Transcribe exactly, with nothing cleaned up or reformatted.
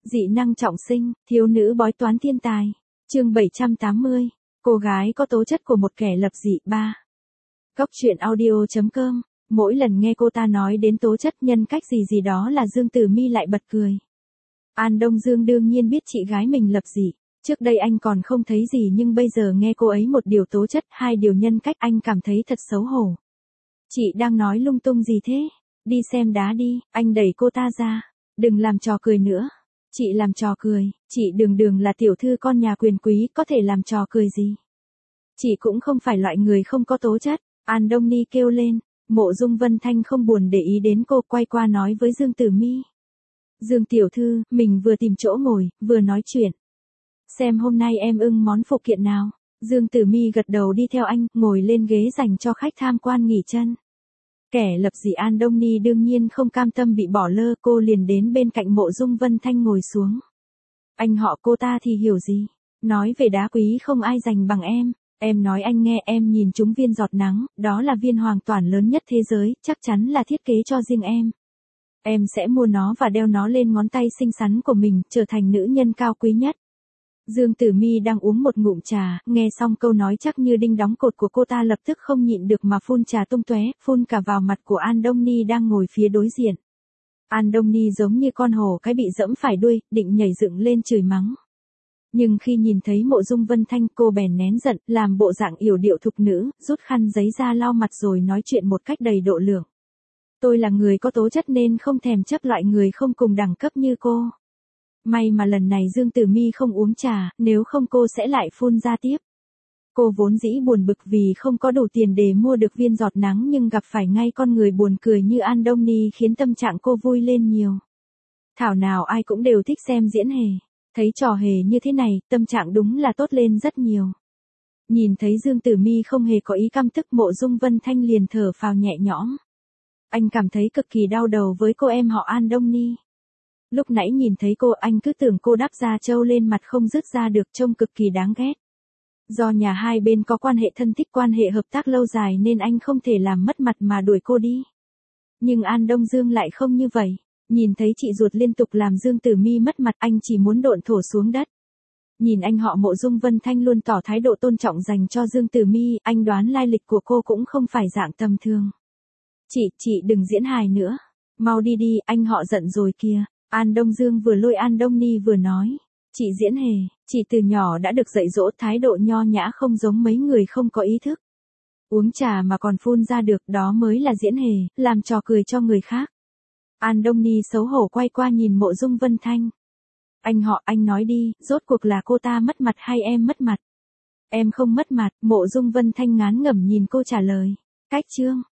Dị năng trọng sinh, thiếu nữ bói toán thiên tài. Chương bảy trăm tám mươi. Cô gái có tố chất của một kẻ lập dị. ba. Góc truyện audio chấm com. Mỗi lần nghe cô ta nói đến tố chất nhân cách gì gì đó là Dương Tử Mi lại bật cười. An Đông Dương đương nhiên biết chị gái mình lập dị. Trước đây anh còn không thấy gì nhưng bây giờ nghe cô ấy một điều tố chất, hai điều nhân cách anh cảm thấy thật xấu hổ. Chị đang nói lung tung gì thế? Đi xem đá đi, anh đẩy cô ta ra. Đừng làm trò cười nữa. Chị làm trò cười, chị đường đường là tiểu thư con nhà quyền quý, có thể làm trò cười gì? Chị cũng không phải loại người không có tố chất. An Đông Ni kêu lên. Mộ Dung Vân Thanh không buồn để ý đến cô, quay qua nói với Dương Tử Mi. Dương tiểu thư, mình vừa tìm chỗ ngồi, vừa nói chuyện. Xem hôm nay em ưng món phụ kiện nào. Dương Tử Mi gật đầu đi theo anh, ngồi lên ghế dành cho khách tham quan nghỉ chân. Kẻ lập dị An Đông Ni đương nhiên không cam tâm bị bỏ lơ, cô liền đến bên cạnh Mộ Dung Vân Thanh ngồi xuống. Anh họ cô ta thì hiểu gì, nói về đá quý không ai giành bằng em. Em nói anh nghe, em nhìn chúng viên giọt nắng, đó là viên hoàn toàn lớn nhất thế giới, chắc chắn là thiết kế cho riêng em. Em sẽ mua nó và đeo nó lên ngón tay xinh xắn của mình, trở thành nữ nhân cao quý nhất. Dương Tử Mi đang uống một ngụm trà, nghe xong câu nói chắc như đinh đóng cột của cô ta lập tức không nhịn được mà phun trà tung tóe, phun cả vào mặt của An Đông Ni đang ngồi phía đối diện. An Đông Ni giống như con hổ cái bị dẫm phải đuôi, định nhảy dựng lên chửi mắng. Nhưng khi nhìn thấy Mộ Dung Vân Thanh, cô bèn nén giận, làm bộ dạng yểu điệu thục nữ, rút khăn giấy ra lau mặt rồi nói chuyện một cách đầy độ lượng. Tôi là người có tố chất nên không thèm chấp loại người không cùng đẳng cấp như cô. May mà lần này Dương Tử Mi không uống trà, nếu không cô sẽ lại phun ra tiếp. Cô vốn dĩ buồn bực vì không có đủ tiền để mua được viên giọt nắng nhưng gặp phải ngay con người buồn cười như An Đông Ni khiến tâm trạng cô vui lên nhiều. Thảo nào ai cũng đều thích xem diễn hề. Thấy trò hề như thế này, tâm trạng đúng là tốt lên rất nhiều. Nhìn thấy Dương Tử Mi không hề có ý căm tức, Mộ Dung Vân Thanh liền thở phào nhẹ nhõm. Anh cảm thấy cực kỳ đau đầu với cô em họ An Đông Ni. Lúc nãy nhìn thấy cô, anh cứ tưởng cô đắp da trâu lên mặt không dứt ra được, trông cực kỳ đáng ghét. Do nhà hai bên có quan hệ thân thích, quan hệ hợp tác lâu dài nên anh không thể làm mất mặt mà đuổi cô đi. Nhưng An Đông Dương lại không như vậy. Nhìn thấy chị ruột liên tục làm Dương Tử Mi mất mặt, anh chỉ muốn độn thổ xuống đất. Nhìn anh họ Mộ Dung Vân Thanh luôn tỏ thái độ tôn trọng dành cho Dương Tử Mi, anh đoán lai lịch của cô cũng không phải dạng tầm thường. Chị, chị đừng diễn hài nữa. Mau đi đi, anh họ giận rồi kìa. An Đông Dương vừa lôi An Đông Ni vừa nói. Chị diễn hề, chị từ nhỏ đã được dạy dỗ thái độ nho nhã, không giống mấy người không có ý thức. Uống trà mà còn phun ra được, đó mới là diễn hề, làm trò cười cho người khác. An Đông Ni xấu hổ quay qua nhìn Mộ Dung Vân Thanh. Anh họ, anh nói đi, rốt cuộc là cô ta mất mặt hay em mất mặt? Em không mất mặt. Mộ Dung Vân Thanh ngán ngẩm nhìn cô trả lời. Cách chương.